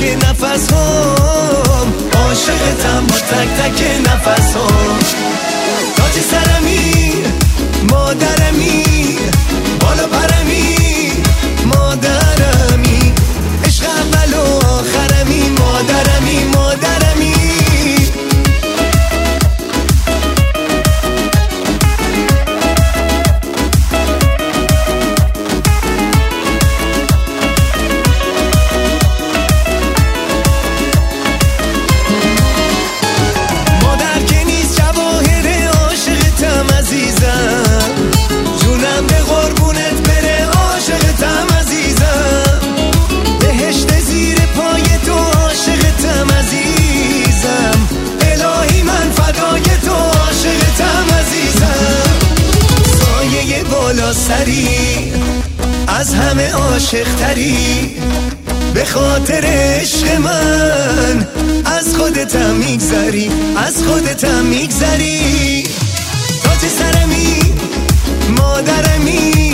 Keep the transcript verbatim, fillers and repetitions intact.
تک نفس هم، عاشقتم با تک تک نفس هم. تاج سرمی مادرمی، بالا پرمی مادرمی، عشق اول و آخرمی مادرمی مادرمی. مادر که نیست جواهر عاشقتم عزیزم، جونم به قربونت بره عاشقتم عزیزم، بهشت زیر پای تو عاشقتم عزیزم، الهی من فدای تو عاشقتم عزیزم. سایه بالا سری از همه عاشق تری، به خاطر عشق من از خودتم میگذری، از خودتم میگذری. تاج سرمی مادرمی،